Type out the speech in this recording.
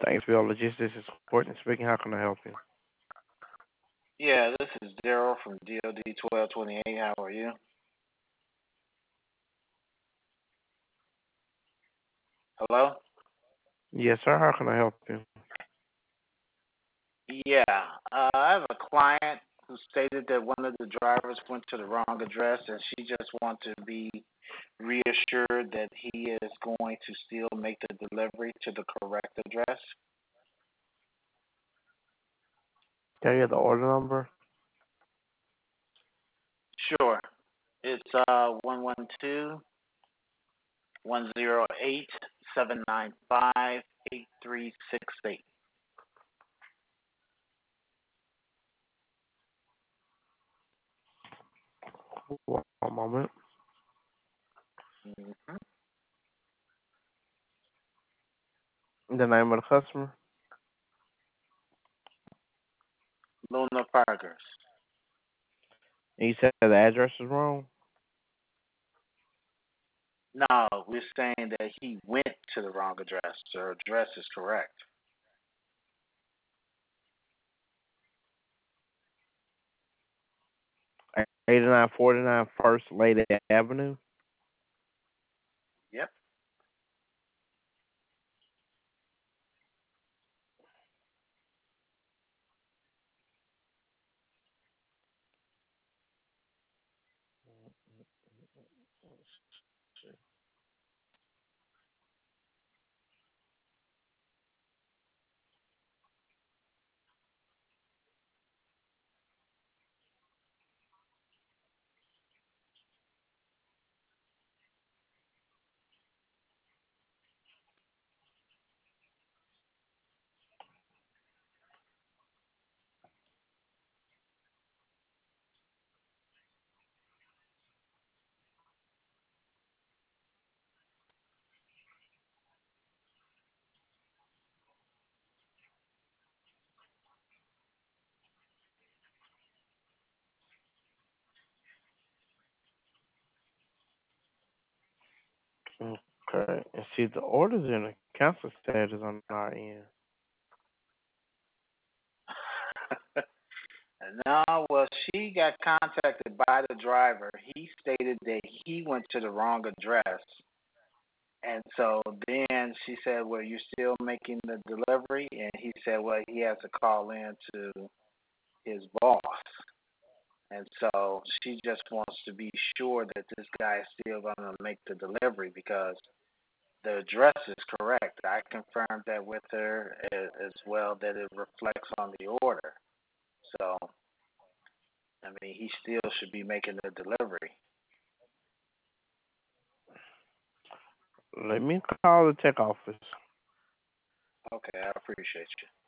Thanks for your logistics and support and speaking. How can I help you? Yeah, this is Daryl from DOD 1228. How are you? Hello? Yes, sir. How can I help you? Yeah, I have a client who stated that one of the drivers went to the wrong address, and she just wants to be reassured that he is going to still make the delivery to the correct address. Can I get the order number? Sure. It's 112-108-795-8368. One moment. Mm-hmm. The name of the customer? Luna Parkers. And you said the address is wrong? No, we're saying that he went to the wrong address. Her address is correct. 8949 First Lady Avenue. Yep. Okay. And see, the order's in a cancel status on our end. No, well, she got contacted by the driver. He stated that he went to the wrong address. And so then she said, well, you're still making the delivery? And he said, well, he has to call in to his boss. And so she just wants to be sure that this guy is still going to make the delivery because the address is correct. I confirmed that with her as well, that it reflects on the order. So, I mean, he still should be making the delivery. Let me call the tech office. Okay, I appreciate you.